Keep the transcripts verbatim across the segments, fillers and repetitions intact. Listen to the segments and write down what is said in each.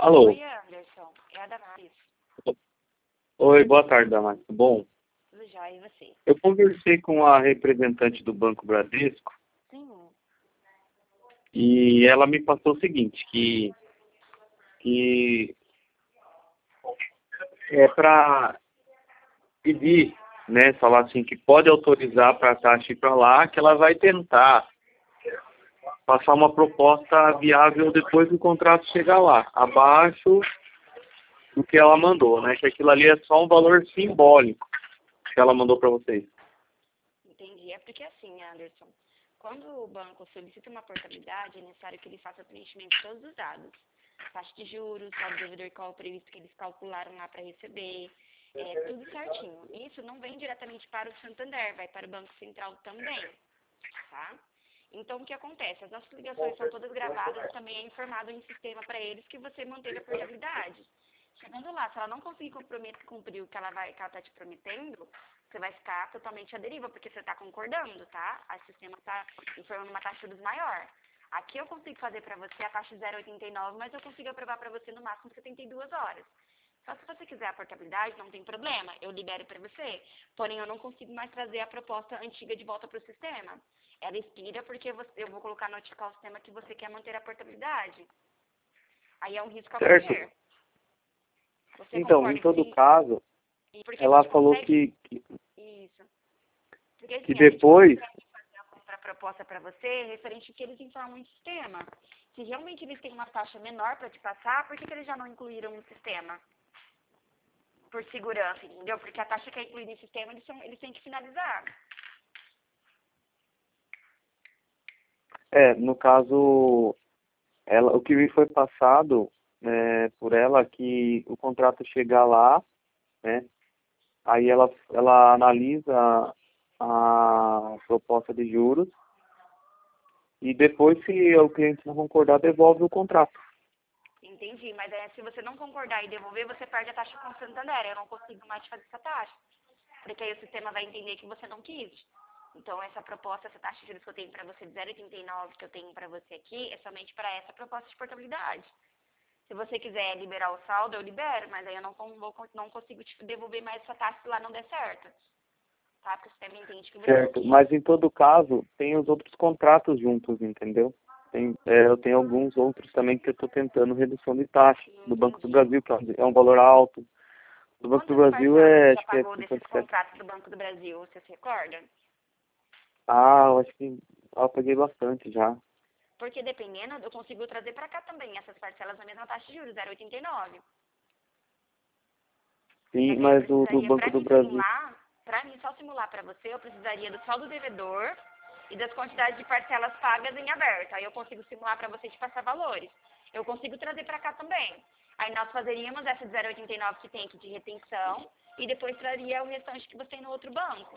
Alô. Oi, Anderson. É a Damaris. Oi, boa tarde, Damaris. Tudo bom? Tudo jóia, e você? Eu conversei com a representante do Banco Bradesco Sim. e ela me passou o seguinte, que, que é para pedir, né, falar assim, que pode autorizar para a taxa ir para lá, que ela vai tentar passar uma proposta viável depois do contrato chegar lá, abaixo do que ela mandou, né, que aquilo ali é só um valor simbólico que ela mandou para vocês. Entendi. É porque assim, Anderson, quando o banco solicita uma portabilidade, é necessário que ele faça o preenchimento de todos os dados. Taxa de juros, saldo devedor qual previsto que eles calcularam lá para receber, é tudo certinho. Isso não vem diretamente para o Santander, vai para o Banco Central também, tá? Então, o que acontece? As nossas ligações são todas gravadas e também é informado em sistema para eles que você manteve a portabilidade. Chegando lá, se ela não conseguir comprometer, cumprir o que ela vai, que ela está te prometendo, você vai ficar totalmente à deriva, porque você está concordando, tá? O sistema está informando uma taxa de juros maior. Aqui eu consigo fazer para você a taxa de zero vírgula oitenta e nove, mas eu consigo aprovar para você no máximo setenta e duas horas. Só se você quiser a portabilidade, não tem problema, eu libero para você. Porém, eu não consigo mais trazer a proposta antiga de volta para o sistema. Ela expira porque você, eu vou colocar notificar o sistema que você quer manter a portabilidade. Aí é um risco a Certo. correr. Você Então, concorda em que todo sim? caso, E porque a ela gente falou consegue... que, que, Isso. Porque que assim, a gente depois, consegue fazer a contraproposta para você referente ao que eles informam no sistema. Se realmente eles têm uma taxa menor para te passar, por que, que eles já não incluíram no sistema? Por segurança, entendeu? Porque a taxa que é incluída no sistema, eles, são, eles têm que finalizar. é, no caso, ela, o que me foi passado né, por ela, que o contrato chegar lá, né, aí ela, ela analisa a proposta de juros e depois, se o cliente não concordar, devolve o contrato. Entendi, mas é, se você não concordar e devolver, você perde a taxa com o Santander. Eu não consigo mais te fazer essa taxa. Porque aí o sistema vai entender que você não quis. Então, essa proposta, essa taxa de juros que eu tenho para você de zero vírgula oitenta e nove que eu tenho para você aqui, é somente para essa proposta de portabilidade. Se você quiser liberar o saldo, eu libero, mas aí eu não, vou, não consigo te devolver mais essa taxa se lá não der certo. Tá? Porque o sistema entende que você não Certo, quis. mas em todo caso, tem os outros contratos juntos, entendeu? Tem, é, eu tenho alguns outros também que eu estou tentando redução de taxa. Do Banco do Entendi. Brasil, que é um valor alto. Do Banco do Quantas Brasil parcelas é, você já acho que é pagou desses cinquenta e sete. contratos do Banco do Brasil? Você se recorda? Ah, eu acho que ah, eu paguei bastante já. Porque dependendo, eu consigo trazer para cá também essas parcelas na mesma taxa de juros, zero vírgula oitenta e nove. Sim, Mas aí eu mas do, do precisaria, Banco para do mim Brasil. simular, para mim só simular para você, eu precisaria do saldo devedor e das quantidades de parcelas pagas em aberto. Aí eu consigo simular para você te passar valores. Eu consigo trazer para cá também. Aí nós fazeríamos essa de zero vírgula oitenta e nove que tem aqui de retenção e depois traria o restante que você tem no outro banco.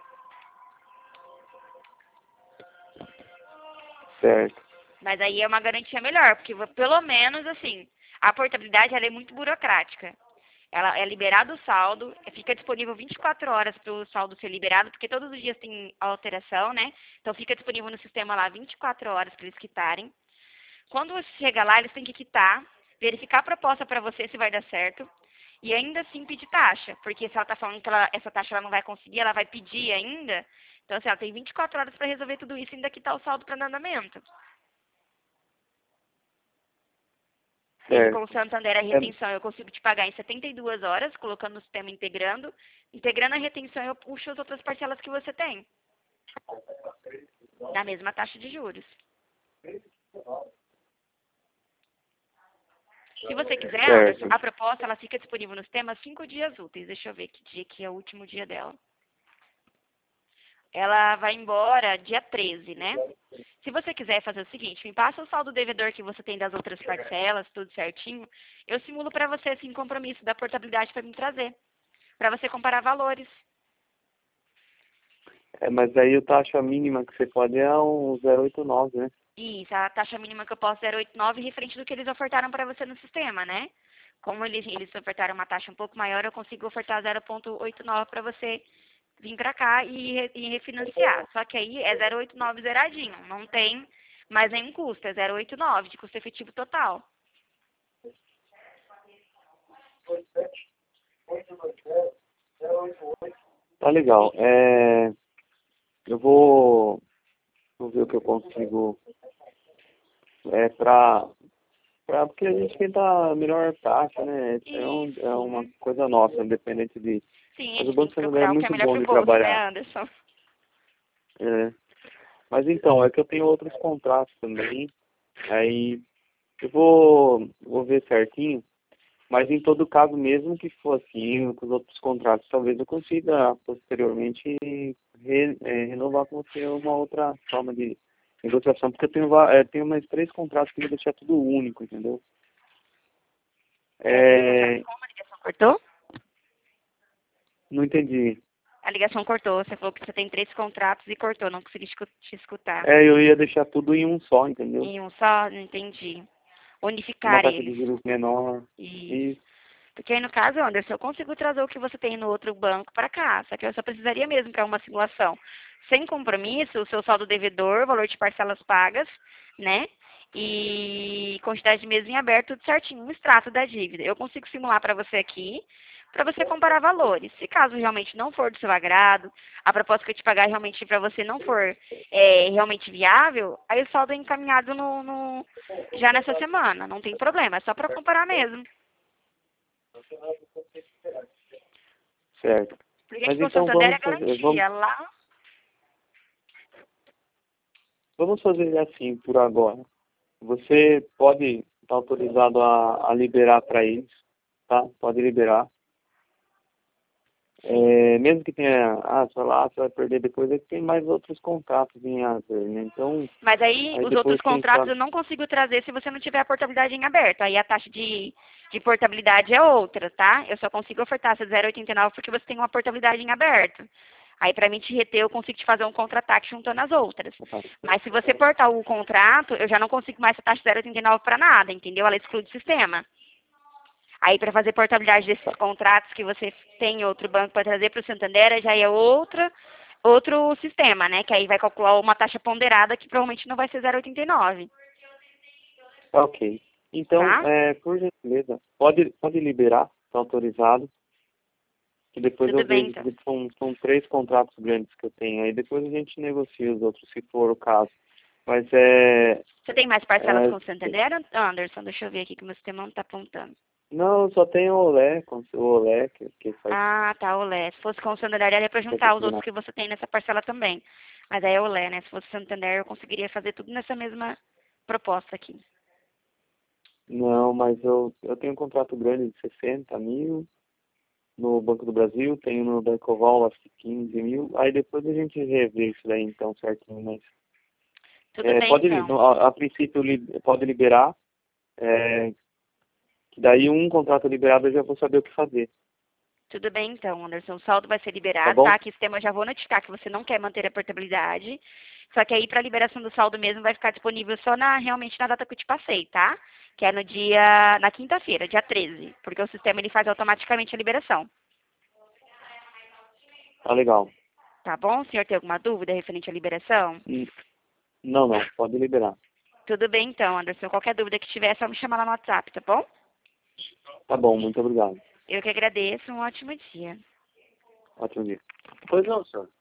Certo. Mas aí é uma garantia melhor, porque pelo menos assim, a portabilidade ela é muito burocrática. Ela é liberado o saldo, fica disponível vinte e quatro horas para o saldo ser liberado, porque todos os dias tem alteração, né? Então fica disponível no sistema lá vinte e quatro horas para eles quitarem. Quando você chega lá, eles têm que quitar, verificar a proposta para você se vai dar certo e ainda assim pedir taxa, porque se ela está falando que ela, essa taxa ela não vai conseguir, ela vai pedir ainda. Então, assim, ela tem vinte e quatro horas para resolver tudo isso e ainda quitar o saldo para andamento. Ele com o Certo. Santander, a É, retenção eu consigo te pagar em setenta e duas horas, colocando no sistema integrando. Integrando a retenção, eu puxo as outras parcelas que você tem. Na mesma taxa de juros. Se você quiser, Anderson, certo. a proposta ela fica disponível no sistema cinco dias úteis. Deixa eu ver que dia que é o último dia dela. Ela vai embora dia treze, né? Se você quiser fazer o seguinte, me passa o saldo devedor que você tem das outras parcelas, tudo certinho. Eu simulo para você, sem compromisso, da portabilidade para me trazer. Para você comparar valores. É, mas aí a taxa mínima que você pode é um zero vírgula oitenta e nove, né? Isso, a taxa mínima que eu posso zero vírgula oitenta e nove referente do que eles ofertaram para você no sistema, né? Como eles, eles ofertaram uma taxa um pouco maior, eu consigo ofertar zero vírgula oitenta e nove para você vir para cá e, re- e refinanciar. Só que aí é zero vírgula oitenta e nove zeradinho, não tem mais nenhum custo, é zero vírgula oitenta e nove de custo efetivo total. Tá legal. É, eu vou, vou ver o que eu consigo é, pra, pra, porque a gente tenta a melhor taxa, né? Isso é, um, é uma Isso. coisa nossa, independente de... Sim, a Mas o gente tem Banco que Santander é procurar o que é muito melhor bom pro de bolso, né, trabalhar. Anderson? É. Mas então, é que eu tenho outros contratos também. Aí eu vou, vou ver certinho. Mas em todo caso, mesmo que for assim, com os outros contratos, talvez eu consiga posteriormente re, é, renovar com você uma outra forma de negociação, porque eu tenho, va- é, tenho mais três contratos que eu vou deixar tudo único, entendeu? É, desculpa, É, como a ligação cortou? não entendi. A ligação cortou. Você falou que você tem três contratos e cortou. Não consegui escu- te escutar. É, eu ia deixar tudo em um só, entendeu? Em um só? Não entendi. Uma Unificar taxa de eles. juros menor. Isso. E, Porque aí, no caso, Anderson, eu consigo trazer o que você tem no outro banco para cá. Só que eu só precisaria mesmo para uma simulação. Sem compromisso, o seu saldo devedor, valor de parcelas pagas, né? E quantidade de meses em aberto, tudo certinho, um extrato da dívida. Eu consigo simular para você aqui, para você comparar valores. Se caso realmente não for do seu agrado, a proposta que eu te pagar realmente para você não for é, realmente viável, aí o saldo é encaminhado no, no- já nessa semana. Não tem problema, é só para comparar mesmo. certo. Porque Mas tipo, o então Santander vamos é fazer, vamos, garantia. Lá, vamos fazer assim por agora. Você pode estar autorizado a, a liberar para eles, tá? Pode liberar. sim. É, mesmo que tenha, ah, sei lá, você vai perder depois, é que tem mais outros contratos em asa, né? Então, Mas aí aí os outros depois, quem contratos sabe, eu não consigo trazer se você não tiver a portabilidade em aberto. Aí a taxa de, de portabilidade é outra, tá? Eu só consigo ofertar essa zero vírgula oitenta e nove porque você tem uma portabilidade em aberto. Aí para mim te reter, eu consigo te fazer um contra-ataque juntando as outras. Mas se você portar o contrato, eu já não consigo mais essa taxa zero vírgula oitenta e nove para nada, entendeu? Ela exclui do sistema. Aí, para fazer portabilidade desses contratos que você tem em outro banco para trazer para o Santander, já é outra, outro sistema, né? Que aí vai calcular uma taxa ponderada que provavelmente não vai ser zero vírgula oitenta e nove, tá ok. Então, tá? é, por gentileza, pode, pode liberar, está autorizado, que depois eu Tudo bem, vejo, então. que são, são três contratos grandes que eu tenho, aí depois a gente negocia os outros, se for o caso. Mas é, Você tem mais parcelas é com o Santander, Anderson? Deixa eu ver aqui que o meu sistema não está apontando. não, eu só tenho o Olé, com o Olé, que, que faz Ah, tá, Olé. Se fosse com o Santander, era para juntar os outros que você tem nessa parcela também. Mas aí é Olé, né? Se fosse Santander, eu conseguiria fazer tudo nessa mesma proposta aqui. não, mas eu, eu tenho um contrato grande de sessenta mil no Banco do Brasil, tenho no Banco Oval acho que quinze mil, aí depois a gente revê isso daí então certinho, mas Tudo é, bem, pode, então. no- a, a princípio li- pode liberar, é, que daí um contrato liberado eu já vou saber o que fazer, Tudo bem, então, Anderson. O saldo vai ser tá liberado, bom? tá? Aqui o sistema eu já vou notificar que você não quer manter a portabilidade. Só que aí, para liberação do saldo mesmo, vai ficar disponível só na, realmente na data que eu te passei, tá? Que é no dia, na quinta-feira, dia treze. Porque o sistema ele faz automaticamente a liberação. Tá legal. Tá bom? O senhor tem alguma dúvida referente à liberação? Hum, Não, não, pode liberar. Tudo bem, então, Anderson. Qualquer dúvida que tiver, é só me chamar lá no WhatsApp, tá bom? Tá bom, muito obrigado. Eu que agradeço. Um ótimo dia. Ótimo dia. Pois não, senhor.